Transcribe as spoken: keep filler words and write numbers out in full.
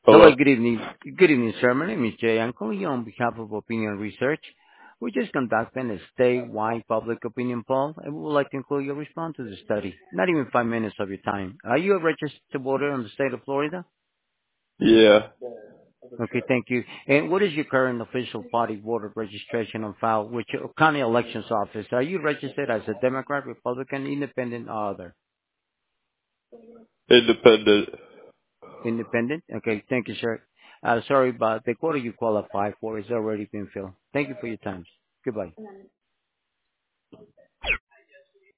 Hello, Hello. good evening. Good evening, sir. My name is Jay. I'm calling you on behalf of Opinion Research. We're just conducting a statewide public opinion poll, and we would like to include your response to the study. Not even five minutes of your time. Are you a registered voter in the state of Florida? Yeah. Okay, thank you. And what is your current official party voter registration on file with your county elections office? Are you registered as a Democrat, Republican, Independent, or other? Independent. Independent? Okay, thank you, sir. Uh, sorry, but the quota you qualify for has already been filled. Thank you for your time. Goodbye.